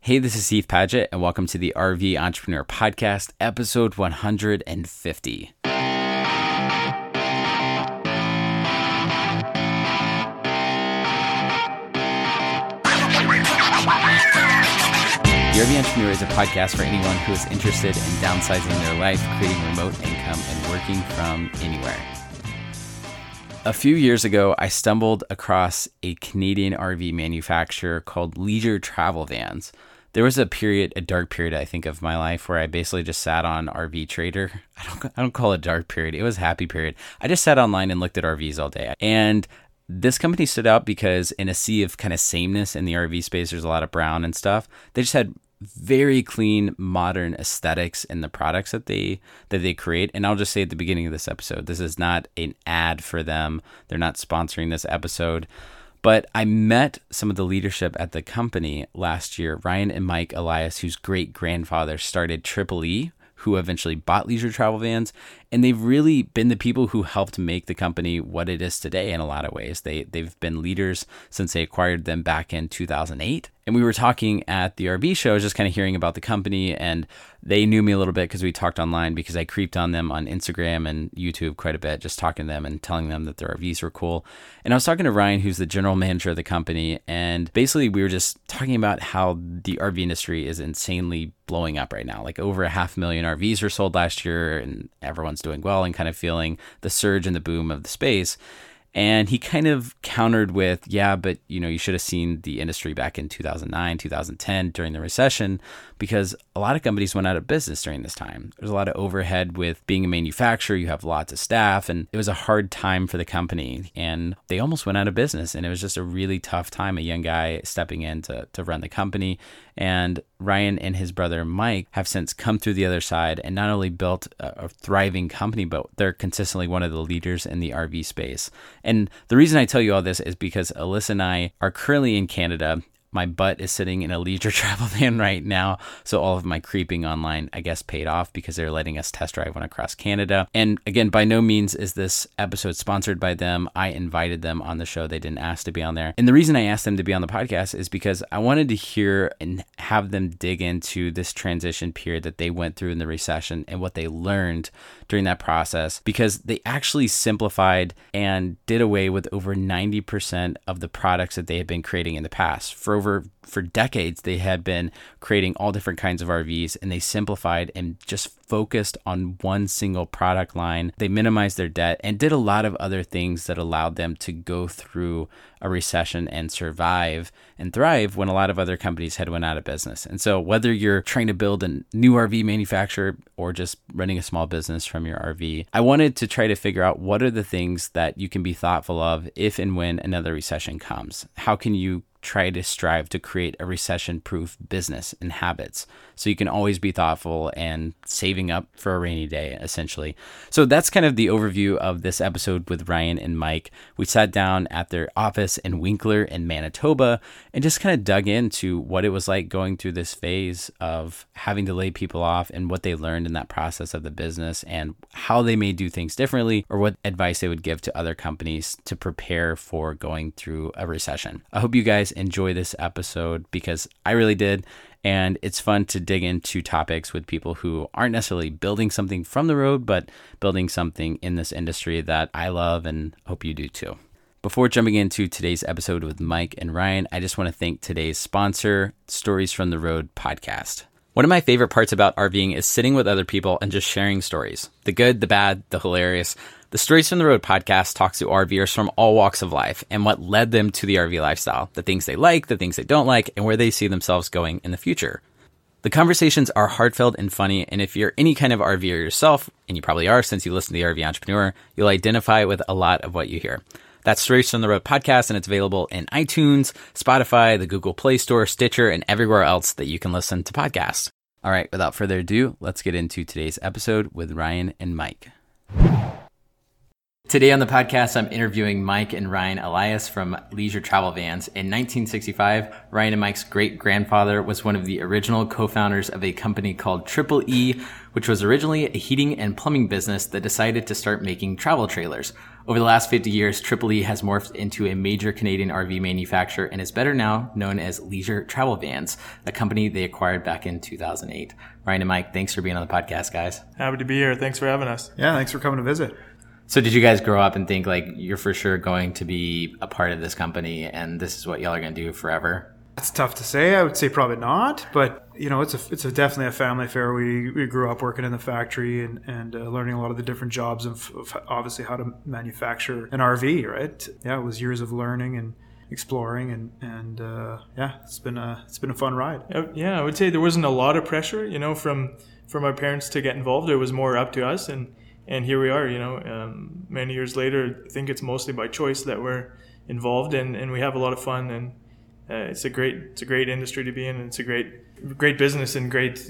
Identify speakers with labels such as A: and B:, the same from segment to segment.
A: Hey, this is Heath Padgett, and welcome to the RV Entrepreneur Podcast, episode 150. The RV Entrepreneur is a podcast for anyone who is interested in downsizing their life, creating remote income, and working from anywhere. A few years ago, I stumbled across a Canadian RV manufacturer called Leisure Travel Vans. There was a dark period, I think, of my life where I basically just sat on RV Trader. I don't call it a dark period. It was a happy period. I just sat online and looked at RVs all day. And this company stood out because in a sea of kind of sameness in the RV space, there's a lot of brown and stuff. They just had very clean, modern aesthetics in the products that they create. And I'll just say at the beginning of this episode, this is not an ad for them. They're not sponsoring this episode. But I met some of the leadership at the company last year, Ryan and Mike Elias, whose great-grandfather started Triple E, who eventually bought Leisure Travel Vans. And they've really been the people who helped make the company what it is today in a lot of ways. They've been leaders since they acquired them back in 2008. And we were talking at the RV show, just kind of hearing about the company, and they knew me a little bit because we talked online because I creeped on them on Instagram and YouTube quite a bit, just talking to them and telling them that their RVs were cool. And I was talking to Ryan, who's the general manager of the company, and basically we were just talking about how the RV industry is insanely blowing up right now. Like over 500,000 RVs were sold last year, and everyone's doing well and kind of feeling the surge and the boom of the space. And he kind of countered with, yeah, but you should have seen the industry back in 2009, 2010 during the recession, because a lot of companies went out of business during this time. There's a lot of overhead with being a manufacturer. You have lots of staff, and it was a hard time for the company, and they almost went out of business. And it was just a really tough time, a young guy stepping in to run the company. And Ryan and his brother Mike have since come through the other side and not only built a thriving company, but they're consistently one of the leaders in the RV space. And the reason I tell you all this is because Alyssa and I are currently in Canada. My butt is sitting in a Leisure Travel Van right now. So all of my creeping online, I guess, paid off because they're letting us test drive one across Canada. And again, by no means is this episode sponsored by them. I invited them on the show. They didn't ask to be on there. And the reason I asked them to be on the podcast is because I wanted to hear and have them dig into this transition period that they went through in the recession and what they learned during that process, because they actually simplified and did away with over 90% of the products that they had been creating in the past. For decades, they had been creating all different kinds of RVs, and they simplified and just focused on one single product line. They minimized their debt and did a lot of other things that allowed them to go through a recession and survive and thrive when a lot of other companies had went out of business. And so whether you're trying to build a new RV manufacturer or just running a small business from your RV, I wanted to try to figure out what are the things that you can be thoughtful of if and when another recession comes. How can you try to strive to create a recession-proof business and habits so you can always be thoughtful and saving up for a rainy day, essentially. So that's kind of the overview of this episode with Ryan and Mike. We sat down at their office in Winkler in Manitoba and just kind of dug into what it was like going through this phase of having to lay people off and what they learned in that process of the business and how they may do things differently or what advice they would give to other companies to prepare for going through a recession. I hope you guys enjoy this episode because I really did. And it's fun to dig into topics with people who aren't necessarily building something from the road, but building something in this industry that I love and hope you do too. Before jumping into today's episode with Mike and Ryan, I just want to thank today's sponsor, Stories from the Road podcast. One of my favorite parts about RVing is sitting with other people and just sharing stories. The good, the bad, the hilarious. The Stories from the Road podcast talks to RVers from all walks of life and what led them to the RV lifestyle, the things they like, the things they don't like, and where they see themselves going in the future. The conversations are heartfelt and funny, and if you're any kind of RVer yourself, and you probably are since you listen to the RV Entrepreneur, you'll identify with a lot of what you hear. That's Stories from the Road podcast, and it's available in iTunes, Spotify, the Google Play Store, Stitcher, and everywhere else that you can listen to podcasts. All right, without further ado, let's get into today's episode with Ryan and Mike. Today on the podcast, I'm interviewing Mike and Ryan Elias from Leisure Travel Vans. In 1965, Ryan and Mike's great-grandfather was one of the original co-founders of a company called Triple E, which was originally a heating and plumbing business that decided to start making travel trailers. Over the last 50 years, Triple E has morphed into a major Canadian RV manufacturer and is better now known as Leisure Travel Vans, a company they acquired back in 2008. Ryan and Mike, thanks for being on the podcast, guys.
B: Happy to be here. Thanks for having us.
C: Yeah, thanks for coming to visit.
A: So did you guys grow up and think like you're for sure going to be a part of this company and this is what y'all are going to do forever?
C: It's tough to say. I would say probably not, but it's definitely a family affair. We grew up working in the factory and learning a lot of the different jobs of obviously how to manufacture an RV, right? Yeah, it was years of learning and exploring and it's been a fun ride.
B: Yeah, I would say there wasn't a lot of pressure, from our parents to get involved. It was more up to us and here we are, many years later. I think it's mostly by choice that we're involved and we have a lot of fun, and it's a great industry to be in, and it's a great business and great,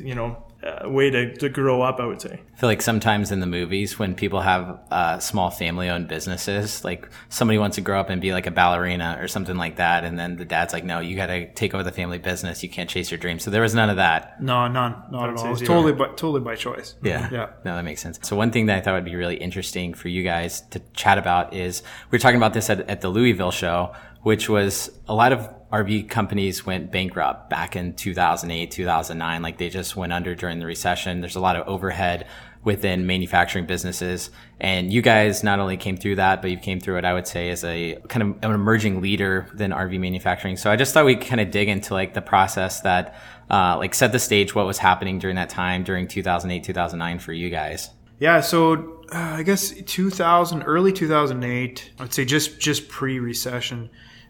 B: way to grow up, I would say.
A: I feel like sometimes in the movies when people have small family-owned businesses, like somebody wants to grow up and be like a ballerina or something like that, and then the dad's like, no, you got to take over the family business. You can't chase your dreams. So there was none of that.
C: No, not at all. It was totally by choice.
A: Yeah. No, that makes sense. So one thing that I thought would be really interesting for you guys to chat about is we were talking about this at the Louisville show, which was a lot of RV companies went bankrupt back in 2008, 2009. Like they just went under during the recession. There's a lot of overhead within manufacturing businesses. And you guys not only came through that, but you came through it, I would say, as a kind of an emerging leader within RV manufacturing. So I just thought we'd kind of dig into like the process that set the stage, what was happening during that time, during 2008, 2009 for you guys.
C: Yeah, so I guess early 2008, I would say just pre-recession,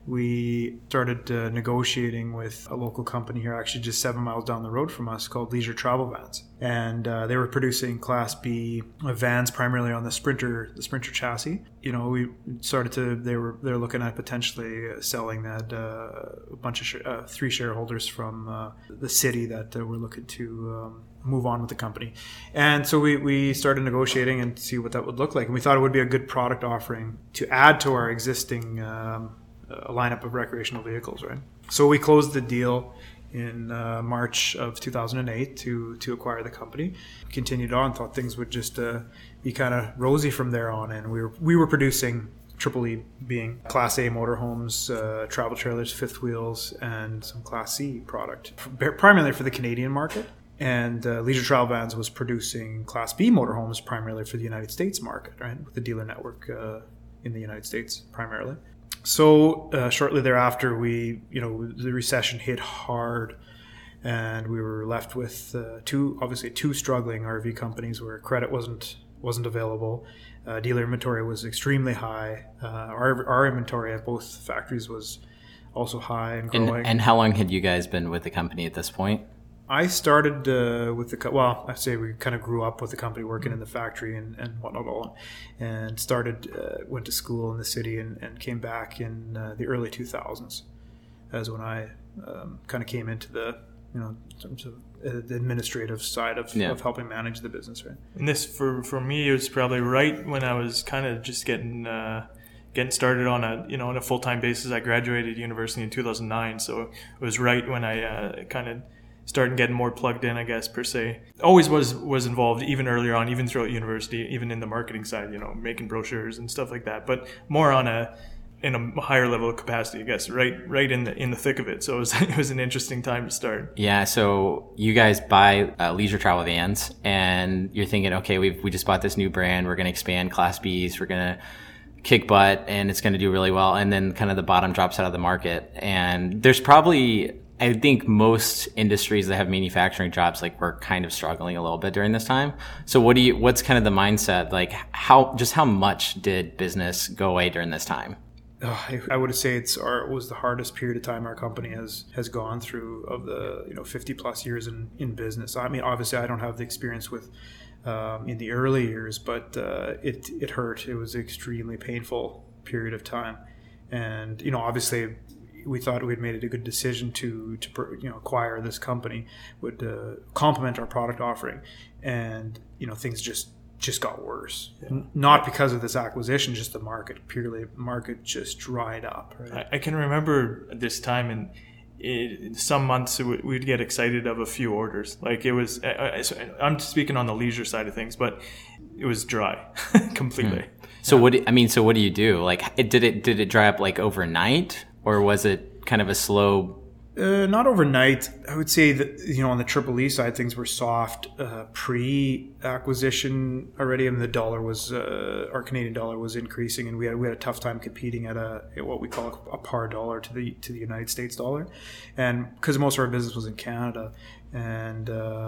C: we started negotiating with a local company here, actually just 7 miles down the road from us, called Leisure Travel Vans. And they were producing Class B vans primarily on the Sprinter chassis. We started they were looking at potentially selling that a bunch of 3 shareholders from the city that were looking to move on with the company. And so we started negotiating and see what that would look like. And we thought it would be a good product offering to add to our existing a lineup of recreational vehicles, right? So we closed the deal in March of 2008 to acquire the company. Continued on, thought things would just be kind of rosy from there on, and we were producing Triple E, being Class A motorhomes, travel trailers, fifth wheels, and some Class C product, primarily for the Canadian market. And Leisure Travel Vans was producing Class B motorhomes primarily for the United States market, right, with the dealer network in the United States primarily. So shortly thereafter, the recession hit hard, and we were left with two struggling RV companies where credit wasn't available. Dealer inventory was extremely high. Our inventory at both factories was also high and growing.
A: And how long had you guys been with the company at this point?
C: I started I say we kind of grew up with the company, working in the factory and whatnot all, and went to school in the city and came back in the early 2000s as when I kind of came into the, in terms of the administrative side of helping manage the business, right?
B: And this, for me, it was probably right when I was kind of just getting started on a full-time basis. I graduated university in 2009, so it was right when I kind of started getting more plugged in, I guess, per se. Always was involved even earlier on, even throughout university, even in the marketing side, making brochures and stuff like that, but more in a higher level of capacity, I guess, right in the thick of it. So it was an interesting time to start.
A: Yeah, so you guys buy Leisure Travel Vans, and you're thinking, okay, we just bought this new brand, we're going to expand Class Bs, we're going to kick butt, and it's going to do really well, and then kind of the bottom drops out of the market. And there's probably, I think most industries that have manufacturing jobs were kind of struggling a little bit during this time. So what's kind of the mindset? Like how much did business go away during this time?
C: I would say it was the hardest period of time our company has gone through of the 50 plus years in business. I mean, obviously I don't have the experience with in the early years, but it hurt. It was an extremely painful period of time, and obviously we thought we'd made it a good decision to acquire this company, would complement our product offering, and things just just got worse. Not because of this acquisition, just the market. Purely, market just dried up. Right?
B: I can remember this time, and some months we'd get excited of a few orders. Like it was, I'm speaking on the leisure side of things, but it was dry completely.
A: So what do you do? Like, did it dry up like overnight, or was it kind of a slow?
C: Not overnight. I would say that, on the Triple E side, things were soft pre-acquisition already. I mean, the dollar was, our Canadian dollar was increasing, and we had a tough time competing at what we call a par dollar to the United States dollar, and because most of our business was in Canada, and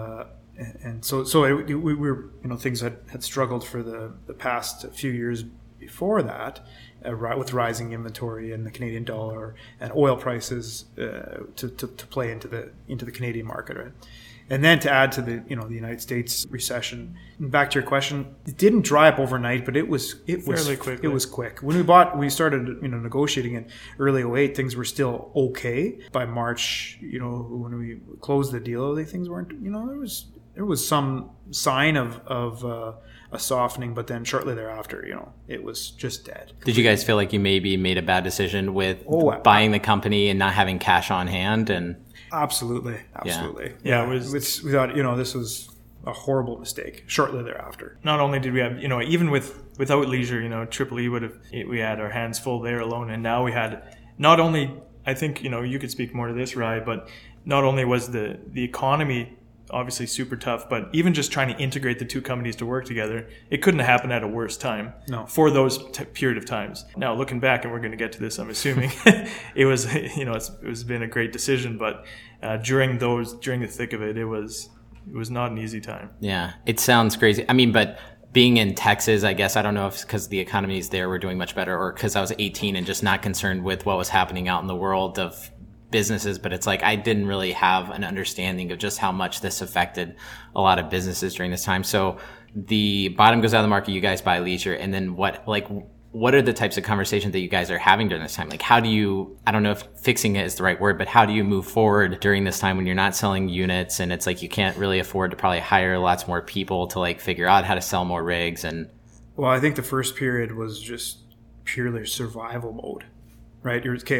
C: so we were, things had struggled for the past few years before that, with rising inventory and the Canadian dollar and oil prices to play into the Canadian market, right? And then to add to the the United States recession. And back to your question, it didn't dry up overnight, but it was
B: fairly quickly.
C: It was quick. When we started negotiating in early 2008, things were still okay. By March, when we closed the deal, things weren't. There was some sign of a softening, but then shortly thereafter, it was just dead.
A: Did you guys feel like you maybe made a bad decision with buying the company and not having cash on hand? And
C: absolutely.
B: Yeah,
C: we thought this was a horrible mistake. Shortly thereafter,
B: not only did we have even without leisure, Triple E we had our hands full there alone, and now we had not only, I think you could speak more to this, Rye, but not only was the economy obviously super tough, but even just trying to integrate the two companies to work together, it couldn't have happened at a worse time.
C: No.
B: For those period of times. Now looking back, and we're going to get to this, I'm assuming it was it's been a great decision, but during the thick of it, it was not an easy time.
A: Yeah, it sounds crazy. I mean, but being in Texas, I guess, I don't know if it's because the economies there were doing much better, or because I was 18 and just not concerned with what was happening out in the world of businesses, but it's like I didn't really have an understanding of just how much this affected a lot of businesses during this time. So the bottom goes out of the market, you guys buy leisure, and then what are the types of conversations that you guys are having during this time? Like, how do you, I don't know if fixing it is the right word, but how do you move forward during this time when you're not selling units and it's like you can't really afford to probably hire lots more people to like figure out how to sell more rigs? And
C: well, I think the first period was just purely survival mode, right?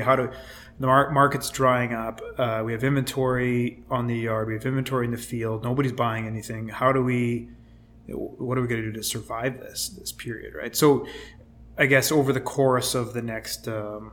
C: The market's drying up. We have inventory on the yard. We have inventory in the field. Nobody's buying anything. What are we going to do to survive this period, right? So I guess over the course of the next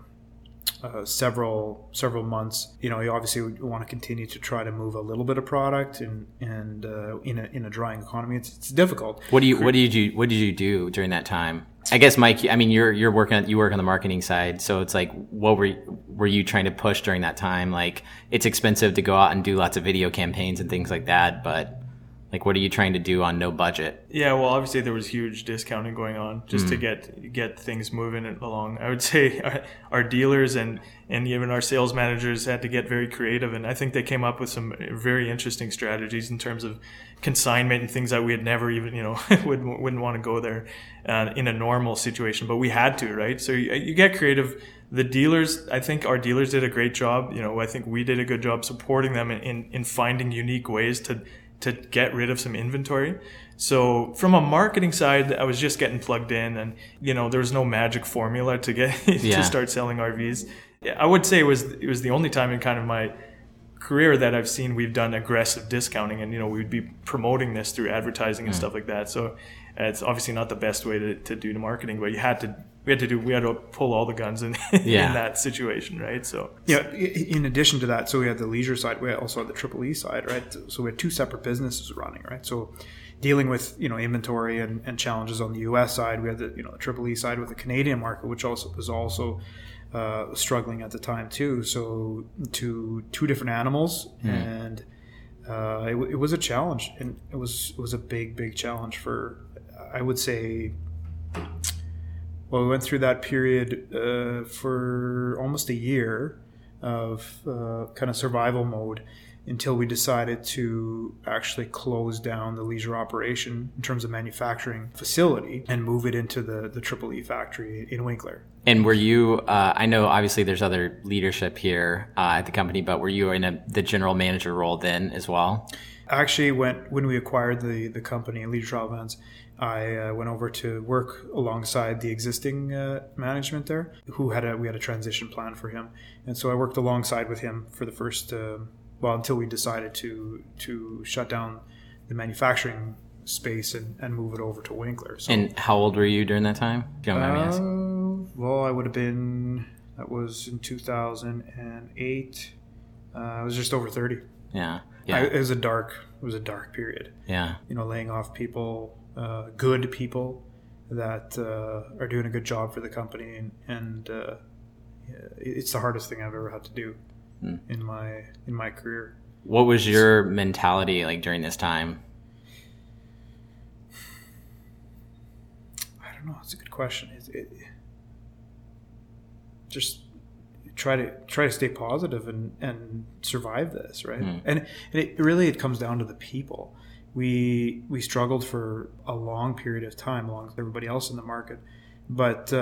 C: several months, you obviously want to continue to try to move a little bit of product, and in a drying economy, it's difficult.
A: What did you do during that time? I guess, Mike, I mean, you work on the marketing side, so it's like, what were you trying to push during that time? Like, it's expensive to go out and do lots of video campaigns and things like that, but like, what are you trying to do on no budget?
B: Yeah, well, obviously there was huge discounting going on just to get things moving along. I would say our dealers and even our sales managers had to get very creative, and I think they came up with some very interesting strategies in terms of consignment and things that we had never even, wouldn't want to go there in a normal situation, but we had to, right? So you get creative. The dealers, I think our dealers did a great job. I think we did a good job supporting them in finding unique ways to get rid of some inventory. So from a marketing side, I was just getting plugged in, and there was no magic formula to get to start selling RVs. I would say it was the only time in kind of my career that I've seen we've done aggressive discounting, and we'd be promoting this through advertising and stuff like that. So it's obviously not the best way to do the marketing, but we had to pull all the guns in that situation, right? So
C: in addition to that, so we had the leisure side, we also had the Triple E side, right? So we had two separate businesses running, right? So dealing with inventory and challenges on the U.S. side, we had the the Triple E side with the Canadian market, which was also struggling at the time too. So two different animals, and it was a challenge, and it was a big challenge for, I would say. Well, we went through that period for almost a year of kind of survival mode until we decided to actually close down the leisure operation in terms of manufacturing facility and move it into the Triple E factory in Winkler.
A: And were you, I know obviously there's other leadership here at the company, but were you in the general manager role then as well?
C: actually when we acquired the company, Leisure Travel Vans, I went over to work alongside the existing management there, we had a transition plan for him, and so I worked alongside with him for the first until we decided to shut down the manufacturing space and move it over to Winkler. So,
A: and how old were you during that time? If you don't mind me asking.
C: Well, I would have been. That was in 2008. I was just over 30.
A: Yeah.
C: It was a dark period.
A: Yeah.
C: Laying off people, good people that are doing a good job for the company, and it's the hardest thing I've ever had to do in my career.
A: What was your mentality like during this time?
C: I don't know. It's a good question. Just try to stay positive and survive this, right? And it comes down to the people. We struggled for a long period of time along with everybody else in the market, but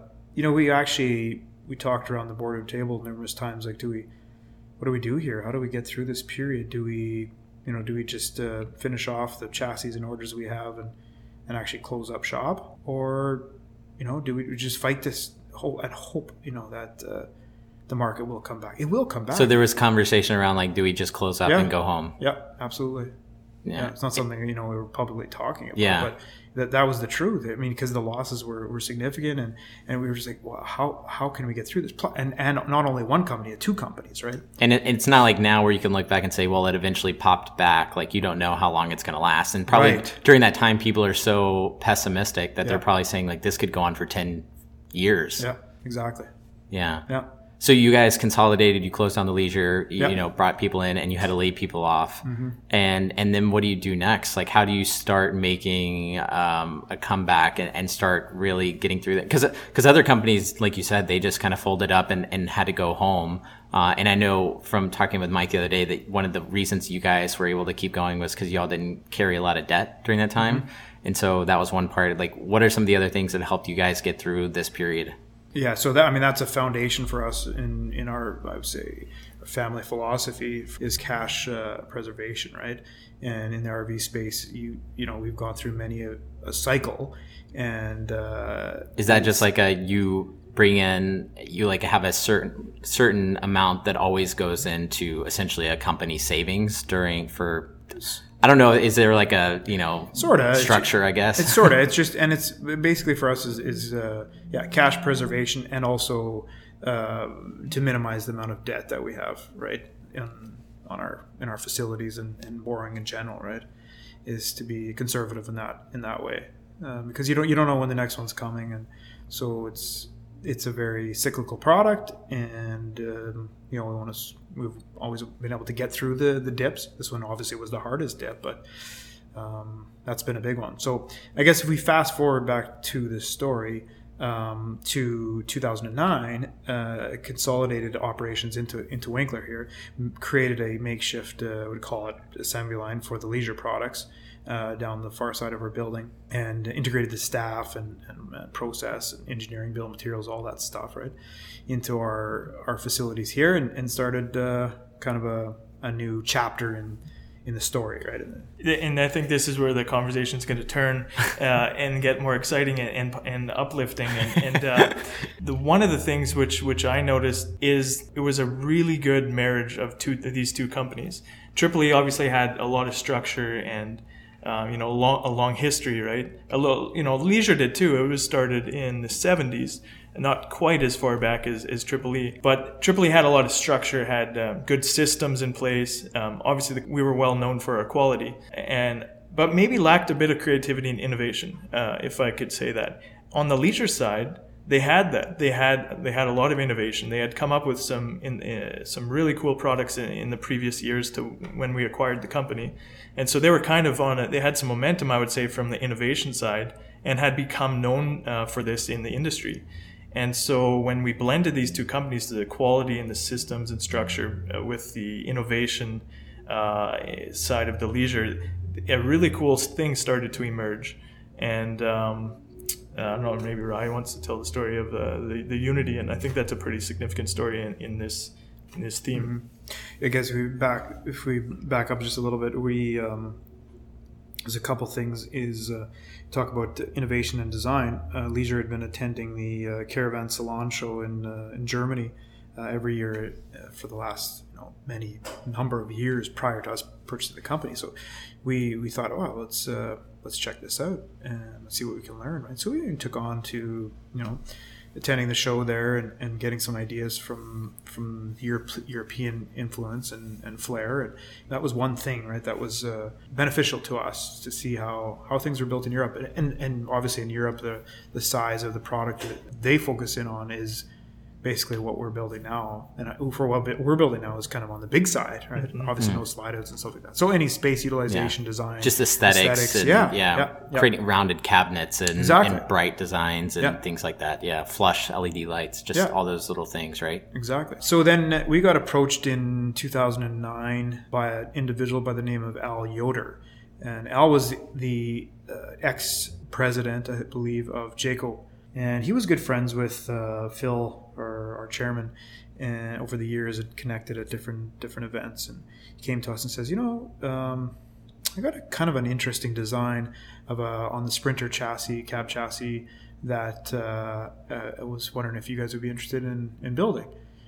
C: we talked around the boardroom table numerous times, like, what do we do here? How do we get through this period? Do we just finish off the chassis and orders we have and actually close up shop, or do we just fight this and hope that the market will come back? It will come back.
A: So there was conversation around, like, do we just close up and go home?
C: Yeah, absolutely.
A: Yeah.
C: It's not something we were publicly talking about.
A: Yeah.
C: But that was the truth. I mean, because the losses were significant, and we were just like, well, how can we get through this? And not only one company, two companies, right?
A: And it's not like now where you can look back and say, well, it eventually popped back. Like, you don't know how long it's going to last. And probably during that time, people are so pessimistic that they're probably saying, like, this could go on for 10 years.
C: Yeah, exactly.
A: Yeah.
C: Yeah.
A: So you guys consolidated, you closed down the Leisure, brought people in, and you had to lay people off. Mm-hmm. And then what do you do next? Like, how do you start making a comeback and start really getting through that? Because other companies, like you said, they just kind of folded up and had to go home. And I know from talking with Mike the other day that one of the reasons you guys were able to keep going was because y'all didn't carry a lot of debt during that time. Mm-hmm. And so that was one part. Like, what are some of the other things that helped you guys get through this period?
C: Yeah, so that's a foundation for us in our, I would say, our family philosophy is cash preservation, right? And in the RV space, we've gone through many a cycle, and
A: is that just like you bring in, you like have a certain amount that always goes into essentially a company savings I don't know. Is there like a structure? I guess
C: it's sort of. It's just, and it's basically for us is cash preservation, and also to minimize the amount of debt that we have, right, in our facilities and borrowing in general, right, is to be conservative in that way, because you don't know when the next one's coming, and so it's a very cyclical product, and we've always been able to get through the dips. This one obviously was the hardest dip, but that's been a big one. So I guess if we fast forward back to this story, to 2009, consolidated operations into Winkler here, created a makeshift, we'd call it, assembly line for the Leisure products down the far side of our building, and integrated the staff and process and engineering, bill of materials, all that stuff, right, into our facilities here, and started kind of a new chapter in the story, right?
B: And I think this is where the conversation is going to turn and get more exciting and uplifting. And one of the things which I noticed is it was a really good marriage of these two companies. Triple E obviously had a lot of structure and a long history, right? Leisure did too. It was started in the 70s. Not quite as far back as Triple E, but Triple E had a lot of structure, had good systems in place. Obviously, we were well known for our quality, but maybe lacked a bit of creativity and innovation, if I could say that. On the Leisure side, they had that. They had a lot of innovation. They had come up with some really cool products in the previous years to when we acquired the company, and so they were kind of they had some momentum, I would say, from the innovation side, and had become known for this in the industry. And so when we blended these two companies, the quality and the systems and structure with the innovation side of the Leisure, a really cool thing started to emerge. And I don't know, maybe Ryan wants to tell the story of the Unity, and I think that's a pretty significant story in this his theme.
C: I guess if we back up just a little bit, there's a couple things. Talk about innovation and design. Leisure had been attending the Caravan Salon show in Germany every year for the last many number of years prior to us purchasing the company. So we thought, oh, let's check this out and let's see what we can learn. Right. So we took on to attending the show there and getting some ideas from European influence and flair, and that was one thing, right? That was beneficial to us to see how things are built in Europe, and obviously in Europe the size of the product that they focus in on is basically what we're building now, and for what we're building now is kind of on the big side, right? Mm-hmm. Obviously no slide outs and stuff like that. So any space utilization design,
A: just aesthetics and creating rounded cabinets and bright designs and things like that. Yeah, flush LED lights, just all those little things, right?
C: Exactly. So then we got approached in 2009 by an individual by the name of Al Yoder, and Al was the ex-president, I believe, of Jayco. And he was good friends with Phil, our chairman, and over the years had connected at different events. And he came to us and says, I got a kind of an interesting design on the Sprinter cab chassis that I was wondering if you guys would be interested in building.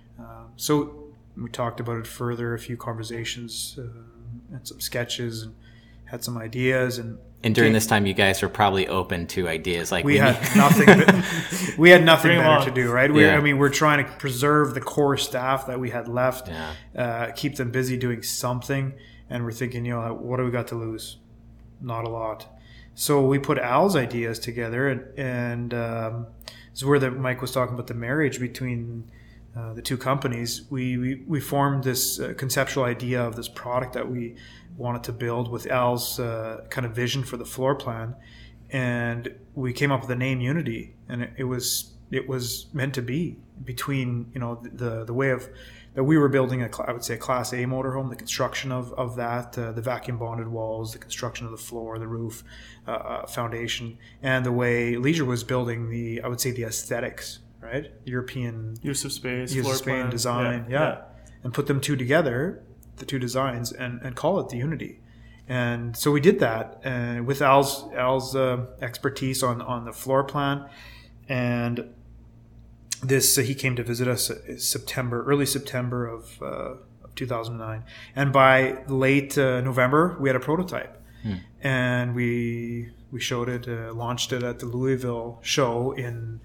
C: So we talked about it further, a few conversations and some sketches, and had some ideas. And
A: during this time, you guys were probably open to ideas like
C: we had nothing. We had nothing better to do, right? We're trying to preserve the core staff that we had left, keep them busy doing something, and we're thinking, what do we got to lose? Not a lot. So we put Al's ideas together, and this is where Mike was talking about the marriage between the two companies. We formed this conceptual idea of this product that we wanted to build with Al's kind of vision for the floor plan, and we came up with the name Unity, and it was meant to be between the way of that we were building I would say a Class A motorhome, the construction of that, the vacuum bonded walls, the construction of the floor, the roof, foundation, and the way Leisure was building the aesthetics, right? European
B: use of space,
C: floor plan design, and put them two together, the two designs, and call it the Unity. And so we did that, and with Al's expertise on the floor plan, and this he came to visit us early September of 2009, and by late November we had a prototype, and we showed it, launched it at the Louisville show in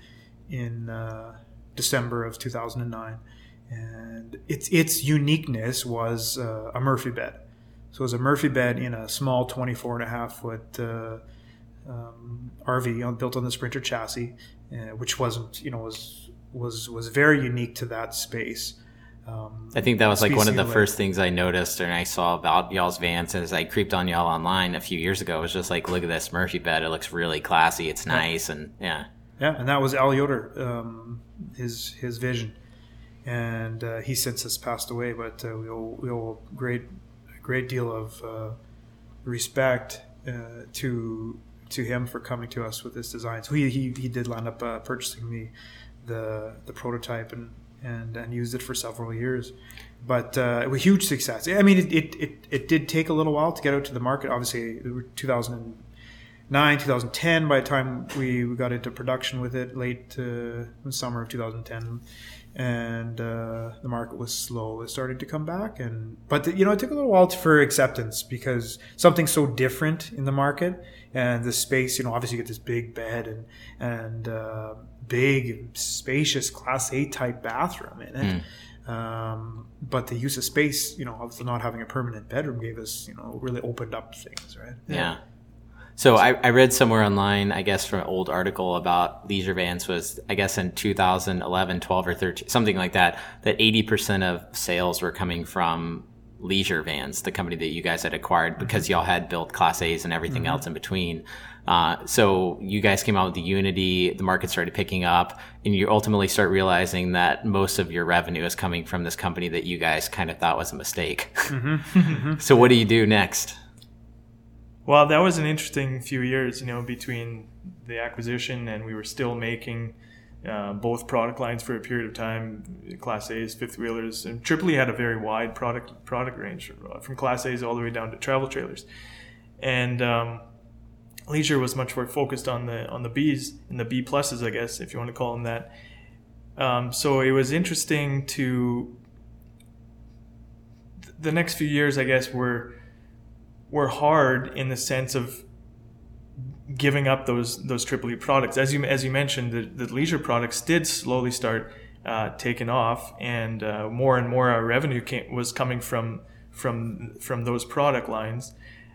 C: December of 2009. And its uniqueness was a Murphy bed. So it was a Murphy bed in a small 24.5 foot RV built on the Sprinter chassis, which wasn't, was very unique to that space.
A: I think that was like one of the first things I noticed and I saw about y'all's vans as I creeped on y'all online a few years ago. It was just like, look at this Murphy bed. It looks really classy. It's nice. And
C: yeah, and that was Al Yoder, his vision. And he since has passed away, but we owe a great deal of respect to him for coming to us with this design. So he did land up purchasing the prototype and used it for several years, but it was a huge success. I mean, it did take a little while to get out to the market. Obviously, 2009, 2010. By the time we got into production with it, late summer of 2010. And the market was slowly starting to come back, but it took a little while for acceptance because something so different in the market, and the space. Obviously you get this big bed and big spacious Class A type bathroom in it, but the use of space, of not having a permanent bedroom, gave us really opened up things, right?
A: Yeah. So I read somewhere online, I guess from an old article about Leisure Vans was, I guess in 2011, 12 or 13, something like that 80% of sales were coming from Leisure Vans, the company that you guys had acquired, because y'all had built Class A's and everything else in between. So you guys came out with the Unity, the market started picking up, and you ultimately start realizing that most of your revenue is coming from this company that you guys kind of thought was a mistake. So what do you do next?
B: Well, that was an interesting few years, between the acquisition and we were still making both product lines for a period of time, Class A's, fifth wheelers, and Tripoli had a very wide product range from Class A's all the way down to travel trailers, and Leisure was much more focused on the B's and the B pluses, I guess, if you want to call them that. So it was interesting to the next few years, I guess, were hard in the sense of giving up those Tripoli products. As you mentioned, the Leisure products did slowly start taking off, and more our revenue was coming from those product lines.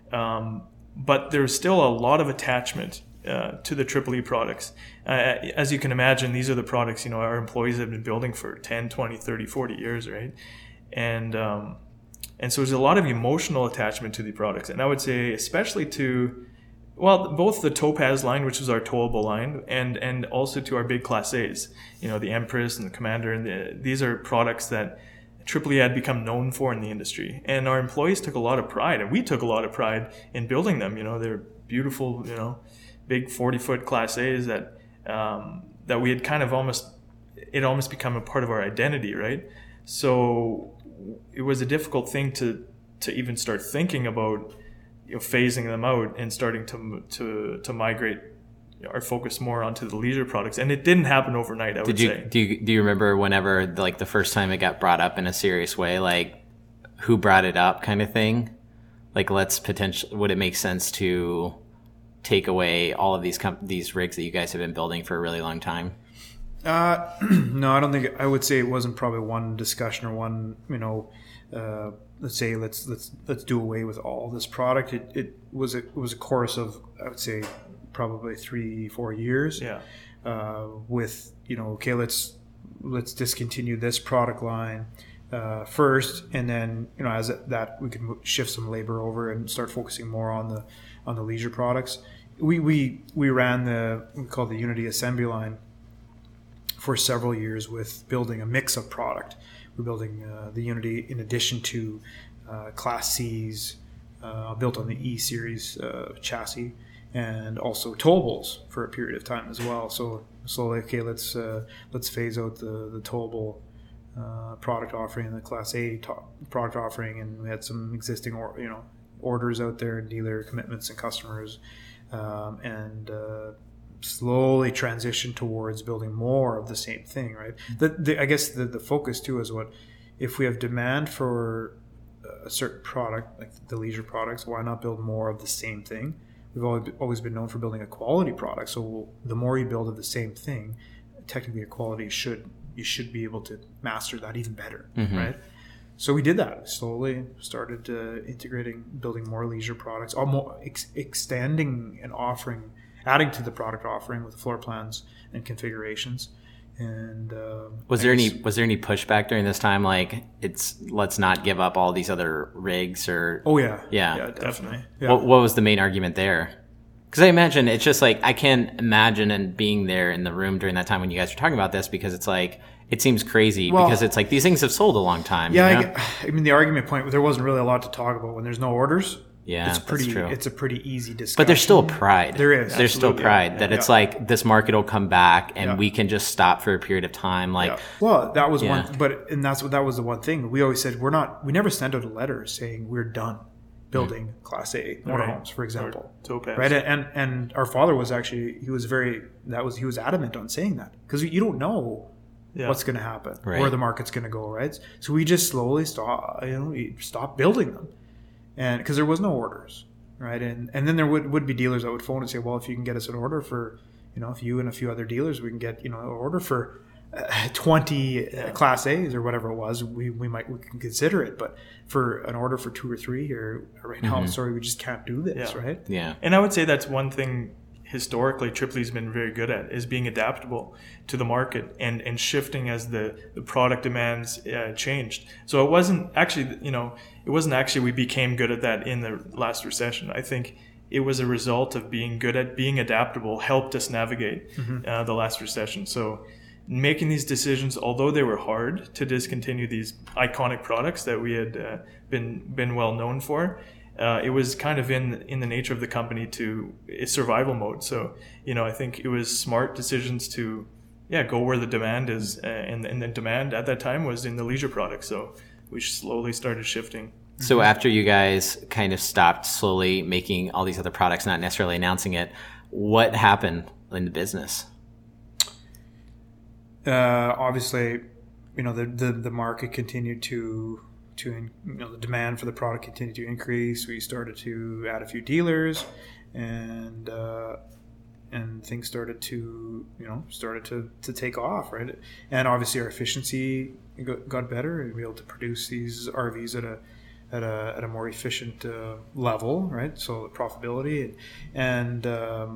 B: But there's still a lot of attachment to the Tripoli products. As you can imagine, these are the products, our employees have been building for 10, 20, 30, 40 years, right? And so there's a lot of emotional attachment to the products. And I would say especially to, both the Topaz line, which is our towable line, and also to our big Class A's, the Empress and the Commander. And these are products that Tripoli had become known for in the industry. And our employees took a lot of pride, and we took a lot of pride in building them. They're beautiful, big 40-foot Class A's that we had kind of almost become a part of our identity, right? So it was a difficult thing to even start thinking about phasing them out and starting to migrate our focus more onto the Leisure products, and it didn't happen overnight. I would say.
A: Do you remember whenever the first time it got brought up in a serious way, who brought it up, kind of thing? Would it make sense to take away all of these rigs that you guys have been building for a really long time?
C: No, I don't think. I would say it wasn't probably one discussion or one, let's say let's do away with all this product. It was a course of, I would say, probably 3-4 years.
B: Yeah.
C: With okay, let's discontinue this product line first, and then as that we can shift some labor over and start focusing more on the Leisure products. We ran we call the Unity assembly line for several years with building a mix of product. We're building the Unity in addition to Class C's built on the E series chassis, and also towables for a period of time as well. So okay, let's phase out the towable product offering and the Class A product offering, and we had some existing orders out there and dealer commitments and customers, and slowly transition towards building more of the same thing, right? I guess the focus too is if we have demand for a certain product, like the Leisure products, why not build more of the same thing? We've always been known for building a quality product, so the more you build of the same thing, technically a quality you should be able to master that even better, right? So we did that. Slowly started integrating, building more Leisure products, extending and adding to the product offering with floor plans and configurations. And
A: was there any pushback during this time? Let's not give up all these other rigs, or
C: yeah, definitely. Yeah.
A: What was the main argument there? Because I imagine it's just I can't imagine and being there in the room during that time when you guys were talking about this, because it's it seems crazy, because it's these things have sold a long time.
C: Yeah, I mean the argument point, there wasn't really a lot to talk about when there's no orders.
A: Yeah,
C: it's
A: that's true.
C: It's a pretty easy discussion.
A: But there's still pride.
C: There is.
A: There's still pride that it's this market will come back and we can just stop for a period of time.
C: Well, that was one, that was the one thing we always said. We never sent out a letter saying we're done building Class A motorhomes, for example.
B: Topaz.
C: Right, and our father was actually he was adamant on saying that, because you don't know what's going to happen, where the market's going to go, right? So we just slowly stopped building them. And because there was no orders, right? And then there would be dealers that would phone and say, well, if you can get us an order for, if you and a few other dealers, we can get, an order for 20 Class A's or whatever it was, we can consider it. But for an order for 2 or 3 here right now, I'm sorry, we just can't do this, right?
A: Yeah.
B: And I would say that's one thing historically Tripoli's been very good at, is being adaptable to the market and shifting as the product demands changed. So it wasn't actually we became good at that in the last recession. I think it was a result of being good at being adaptable helped us navigate the last recession. So making these decisions, although they were hard to discontinue these iconic products that we had been well known for, it was kind of in the nature of the company to survival mode. So, I think it was smart decisions to go where the demand is, and the demand at that time was in the leisure products. So we slowly started shifting.
A: So after you guys kind of stopped slowly making all these other products, not necessarily announcing it, what happened in the business?
C: Obviously, the market continued to the demand for the product continued to increase. We started to add a few dealers, and things started to take off, right? And obviously our efficiency got better, and we were able to produce these RVs at a more efficient level, right? So the profitability and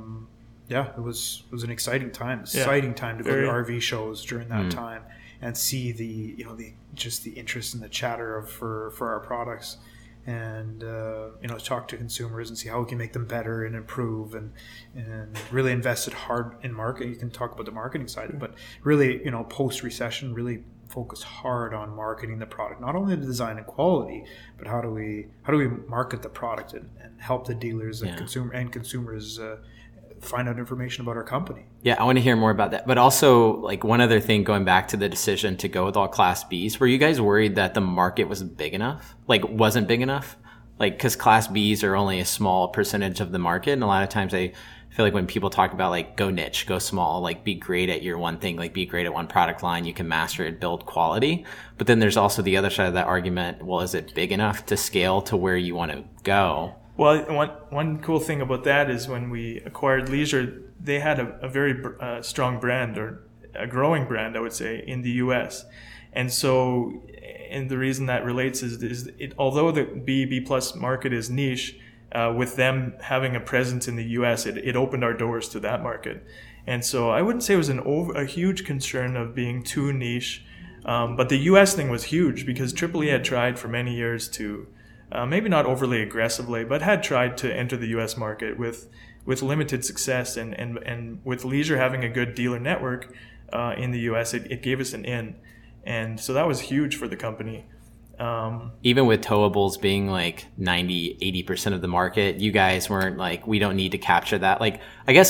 C: it was an exciting time. Exciting time to go to RV shows during that time and see the interest and the chatter for our products, and talk to consumers and see how we can make them better and improve, and really invested hard in marketing. You can talk about the marketing side, but really, post recession, really focused hard on marketing the product, not only the design and quality, but how do we market the product and help the dealers and consumers find out information about our company.
A: Yeah, I want to hear more about that. But also, like, one other thing, going back to the decision to go with all Class Bs, were you guys worried that the market wasn't big enough? Like, wasn't big enough? Like, because Class Bs are only a small percentage of the market. And a lot of times I feel like when people talk about, like, go niche, go small, like, be great at your one thing, like, be great at one product line, you can master it, build quality. But then there's also the other side of that argument. Well, is it big enough to scale to where you want to go?
B: Well, one cool thing about that is when we acquired Leisure, they had a very strong brand, or a growing brand, I would say, in the U.S. And so, and the reason that relates is although the B plus market is niche, with them having a presence in the U.S., it opened our doors to that market. And so I wouldn't say it was a huge concern of being too niche, but the U.S. thing was huge because Triple E had tried for many years to maybe not overly aggressively, but had tried to enter the U.S. market with limited success. And with Leisure having a good dealer network in the U.S., it gave us an in. And so that was huge for the company.
A: Even with towables being like 90-80% of the market, you guys weren't like, we don't need to capture that. Like, I guess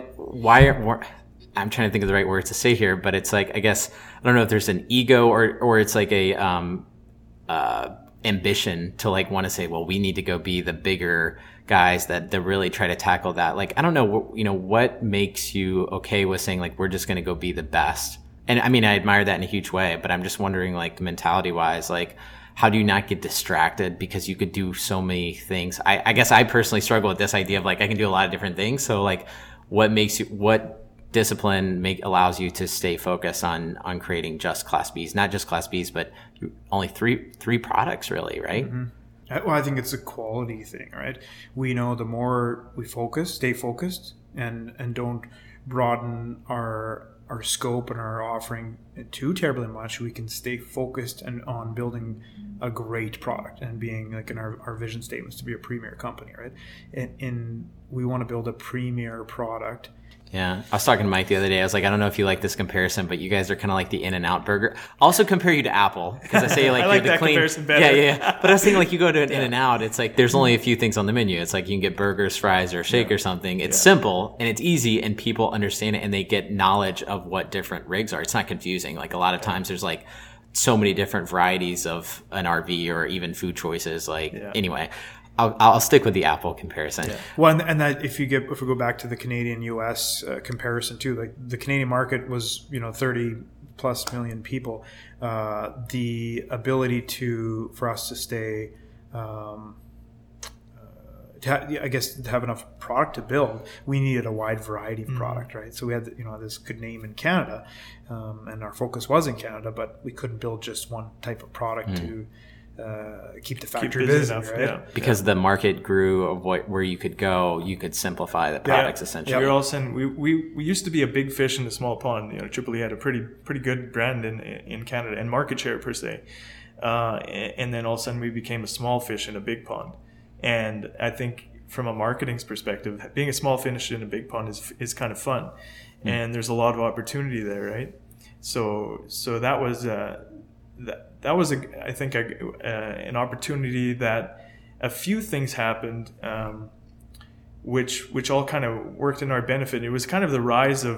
A: I'm trying to think of the right words to say here, but it's like, I guess, I don't know if there's an ego or it's like a ambition to like want to say, well, we need to go be the bigger guys that really try to tackle that. Like, I don't know, what makes you okay with saying like, we're just going to go be the best? And I mean, I admire that in a huge way, but I'm just wondering, like, mentality wise, like, how do you not get distracted because you could do so many things? I guess I personally struggle with this idea of like, I can do a lot of different things. So like, what discipline allows you to stay focused on creating just Class Bs, not just Class Bs, but only three products really, right?
C: Mm-hmm. Well, I think it's a quality thing, right? We know the more we stay focused and don't broaden our scope and our offering too terribly much, we can stay focused and on building a great product and being like in our vision statements to be a premier company, right? And we want to build a premier product.
A: Yeah. I was talking to Mike the other day. I was like, I don't know if you like this comparison, but you guys are kind of like the In-N-Out burger. I'll also compare you to Apple because I say like,
B: I like
A: you're the
B: that
A: clean
B: comparison better.
A: Yeah. But I was saying like you go to an In-N-Out, it's like there's only a few things on the menu. It's like you can get burgers, fries, or a shake or something. It's simple and it's easy and people understand it and they get knowledge of what different rigs are. It's not confusing. Like a lot of times there's like so many different varieties of an RV or even food choices. Anyway. I'll stick with the Apple comparison.
C: Yeah. Well, and that if we go back to the Canadian-U.S. Comparison too, like the Canadian market was 30 plus million people. The ability for us to stay, to have enough product to build, we needed a wide variety of product, right? So we had this good name in Canada, and our focus was in Canada, but we couldn't build just one type of product to keep the factory busy, right?
B: Yeah.
A: Because the market grew of where you could go, you could simplify the products essentially.
B: We're all saying we used to be a big fish in a small pond. Triple E had a pretty good brand in Canada and market share per se, and then all of a sudden we became a small fish in a big pond. And I think from a marketing's perspective, being a small fish in a big pond is kind of fun, and there's a lot of opportunity there, right? So that was that was I think an opportunity that a few things happened, which all kind of worked in our benefit. It was kind of the rise of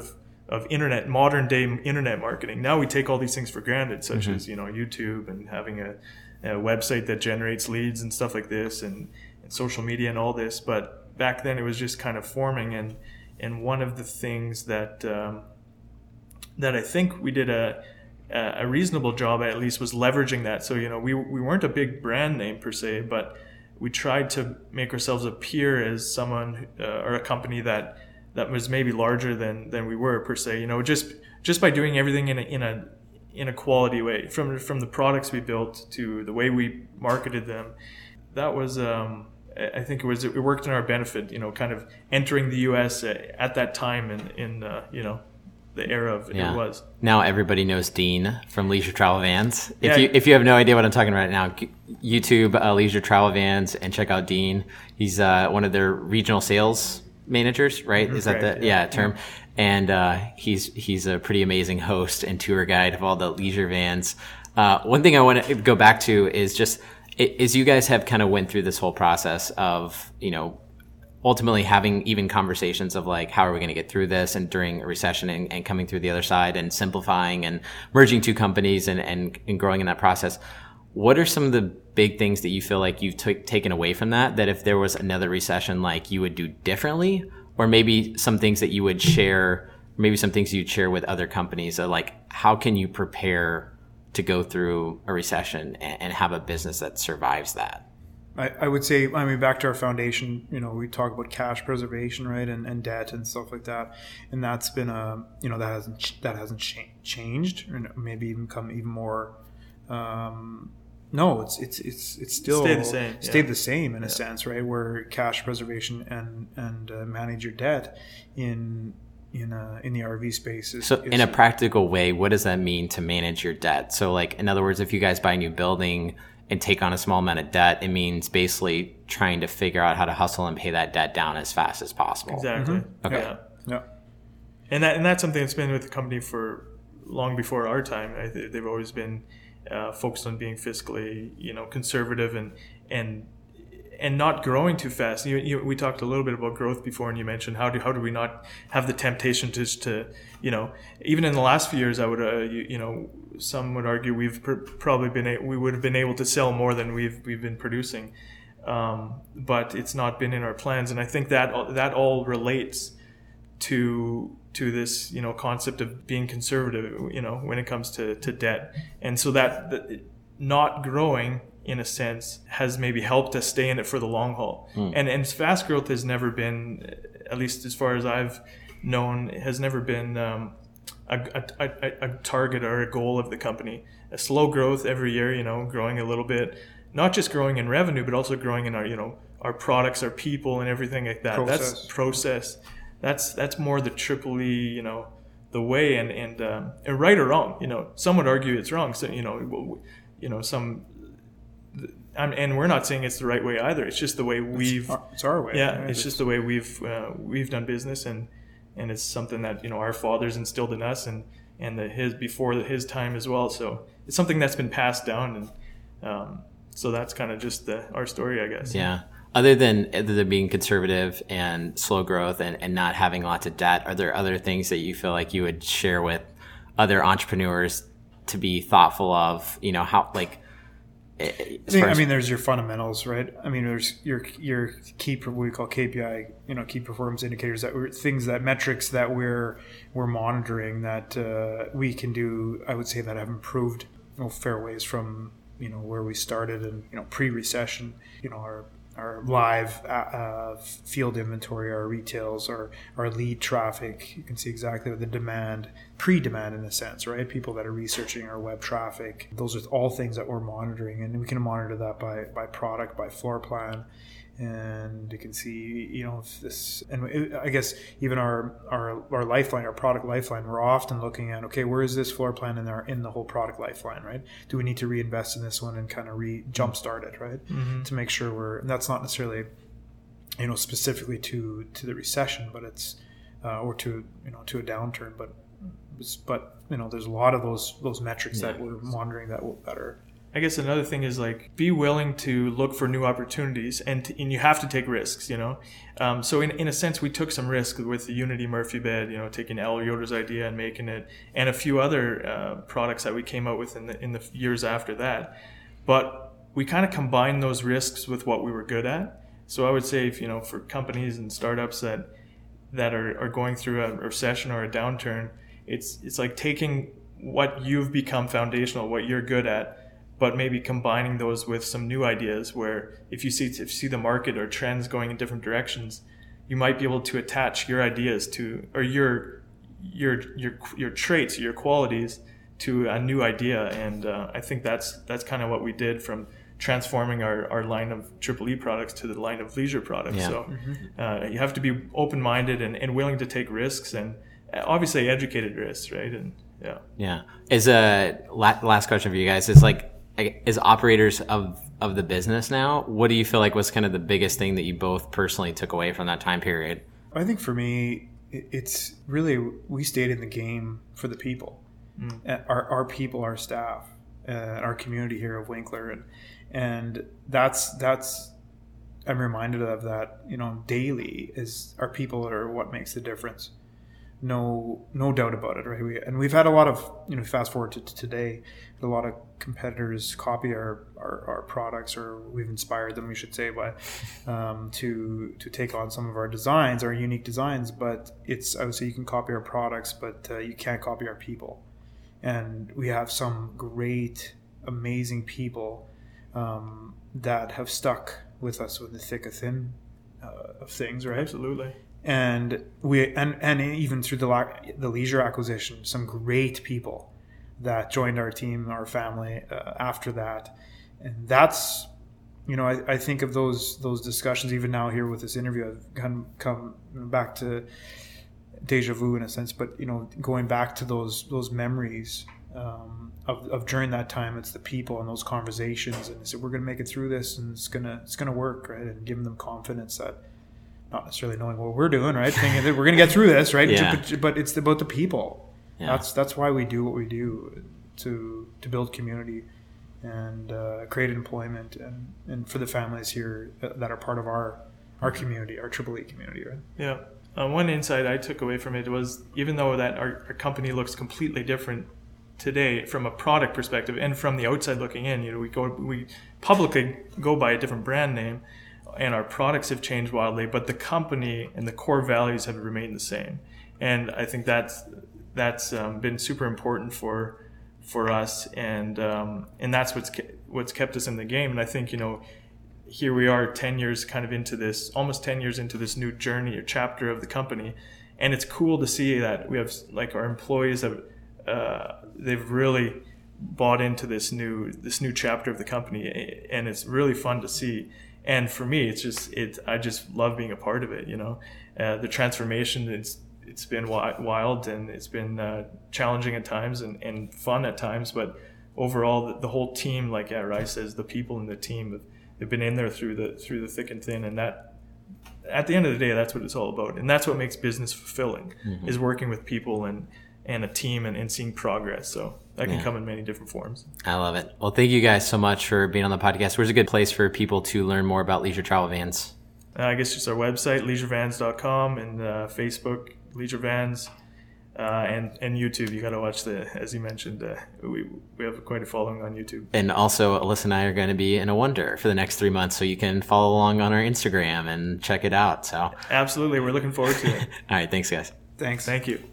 B: modern day internet marketing. Now we take all these things for granted, such as, YouTube and having a website that generates leads and stuff like this, and social media and all this. But back then it was just kind of forming, and one of the things that I think we did a reasonable job at least was leveraging that. So, we weren't a big brand name per se, but we tried to make ourselves appear as someone or a company that was maybe larger than we were per se. Just by doing everything in a quality way, from the products we built to the way we marketed them. That was I think it worked in our benefit. Kind of entering the U.S. at that time in the era of it was.
A: Now everybody knows Dean from Leisure Travel Vans. If you have no idea what I'm talking about right now, YouTube Leisure Travel Vans and check out Dean. He's one of their regional sales managers, right? Is that the term? And he's a pretty amazing host and tour guide of all the leisure vans. One thing I want to go back to is just is you guys have kind of went through this whole process of ultimately having even conversations of like, how are we going to get through this, and during a recession and coming through the other side, and simplifying and merging two companies and growing in that process. What are some of the big things that you feel like you've taken away from that if there was another recession, like you would do differently, or maybe some things that you would share, maybe some things you'd share with other companies, like how can you prepare to go through a recession and have a business that survives that?
C: I would say, back to our foundation, we talk about cash preservation, right, and debt and stuff like that, and that's been that hasn't changed, or maybe even become even more. No, it's still stayed the same in a sense, right? Where cash preservation and manage your debt in the RV space is
A: in a practical way. What does that mean to manage your debt? So, like, in other words, if you guys buy a new building and take on a small amount of debt, it means basically trying to figure out how to hustle and pay that debt down as fast as possible.
B: Exactly.
A: Mm-hmm. Okay.
C: Yeah.
B: And that's something that's been with the company for long before our time. They've always been focused on being fiscally, conservative and not growing too fast. We talked a little bit about growth before, and you mentioned how do we not have the temptation to even in the last few years, I would some would argue we've we would have been able to sell more than we've been producing, but it's not been in our plans. And I think that all relates to this concept of being conservative when it comes to debt. And so that not growing in a sense has maybe helped us stay in it for the long haul. And fast growth has never been, at least as far as I've known, has never been a target or a goal of the company. A slow growth every year, growing a little bit, not just growing in revenue, but also growing in our products, our people, and everything like that. That's process. That's more the triple E, the way, and right or wrong. Some would argue it's wrong. So and we're not saying it's the right way either. It's just the way
C: it's our way.
B: Yeah, it's just the way we've done business, and it's something that our fathers instilled in us, and before his time as well. So it's something that's been passed down, and so that's kind of just our story, I guess.
A: Yeah. Other than being conservative and slow growth and not having lots of debt, are there other things that you feel like you would share with other entrepreneurs to be thoughtful of? How, like,
C: there's your fundamentals, right? There's your key, what we call KPI, key performance indicators, metrics that we're monitoring that we can do. I would say that have improved fair ways from where we started and pre-recession. Our live field inventory, our retails, our lead traffic. You can see exactly what the pre-demand in a sense, right? People that are researching our web traffic. Those are all things that we're monitoring, and we can monitor that by product, by floor plan. And you can see, if this, and I guess even our lifeline, our product lifeline, we're often looking at, okay, where is this floor plan in the whole product lifeline, right? Do we need to reinvest in this one and kind of jumpstart it, right? Mm-hmm. To make sure and that's not necessarily, specifically to the recession, but it's, or to a downturn, but there's a lot of those metrics that we're monitoring that will better.
B: I guess another thing is like be willing to look for new opportunities, and you have to take risks, you know. So in a sense, we took some risk with the Unity Murphy bed, you know, taking Al Yoder's idea and making it, and a few other products that we came out with in the years after that. But we kind of combined those risks with what we were good at. So I would say, if, you know, for companies and startups that are going through a recession or a downturn, it's like taking what you've become foundational, what you're good at, but maybe combining those with some new ideas where if you see the market or trends going in different directions, you might be able to attach your ideas to, or your traits, your qualities to a new idea. And I think that's kind of what we did, from transforming our line of Triple E products to the line of leisure products. Yeah. So you have to be open-minded and willing to take risks, and obviously educated risks, right? And
D: yeah. Is last question for you guys is like, as operators of the business now, what do you feel like was kind of the biggest thing that you both personally took away from that time period?
C: I think for me, it's really, we stayed in the game for the people, our people, our staff, our community here of Winkler, and that's I'm reminded of that, you know, daily, is our people are what makes the difference. No doubt about it, right? We've had a lot of, you know, fast forward to today, a lot of competitors copy our products, or we've inspired them, we should say, by to take on some of our designs, our unique designs. But I would say you can copy our products, but you can't copy our people. And we have some great, amazing people that have stuck with us with the thick and thin of things, right?
B: Absolutely.
C: And even through the leisure acquisition, some great people that joined our team, our family after that. And that's, you know, I think of those discussions even now here with this interview. I've come back to deja vu in a sense, but, you know, going back to those memories of during that time. It's the people and those conversations, and they said, we're going to make it through this, and it's gonna work, right? And giving them confidence that, not necessarily knowing what we're doing, right? Thinking that we're going to get through this, right?
D: Yeah.
C: But it's about the people.
D: Yeah.
C: That's why we do what we do, to build community and create employment and for the families here that are part of our community, our Triple E community, right?
B: Yeah. One insight I took away from it was, even though that our company looks completely different today from a product perspective and from the outside looking in, you know, we publicly go by a different brand name, and our products have changed wildly, but the company and the core values have remained the same. And I think that's been super important for us, and that's what's kept us in the game. And I think, you know, here we are 10 years kind of into this, almost 10 years into this new journey or chapter of the company, and it's cool to see that we have, like, our employees have they've really bought into this new chapter of the company, and it's really fun to see. And for me, I just love being a part of it. You know, the transformation, it's been wild, and it's been challenging at times and fun at times. But overall, the whole team, like Rai says, the people in the team, they've been in there through the thick and thin. And that, at the end of the day, that's what it's all about. And that's what makes business fulfilling, is working with people and a team and seeing progress. So that can come in many different forms. I
D: love it. Well, thank you guys so much for being on the podcast. Where's a good place for people to learn more about Leisure Travel Vans?
B: I guess just our website, leisureVans.com, and Facebook, Leisure Vans, and YouTube. You got to watch as you mentioned, we have quite a following on YouTube.
D: And also, Alyssa and I are going to be in a Wonder for the next 3 months, so you can follow along on our Instagram and check it out. So
B: absolutely, we're looking forward to it.
D: All right, thanks, guys.
C: Thanks.
B: Thank you.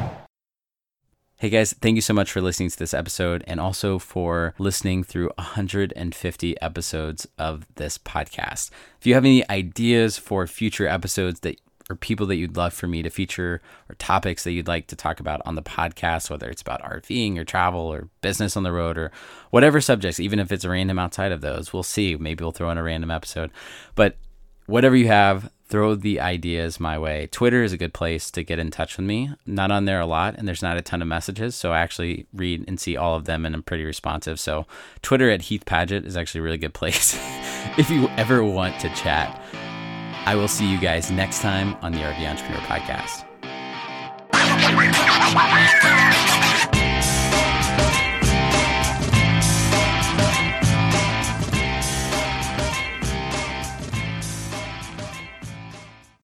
A: Hey guys, thank you so much for listening to this episode, and also for listening through 150 episodes of this podcast. If you have any ideas for future episodes or people that you'd love for me to feature, or topics that you'd like to talk about on the podcast, whether it's about RVing or travel or business on the road or whatever subjects, even if it's random outside of those, we'll see. Maybe we'll throw in a random episode. But whatever you have, throw the ideas my way. Twitter is a good place to get in touch with me. Not on there a lot, and there's not a ton of messages, so I actually read and see all of them, and I'm pretty responsive. So Twitter at Heath Paget is actually a really good place if you ever want to chat. I will see you guys next time on the RV Entrepreneur Podcast.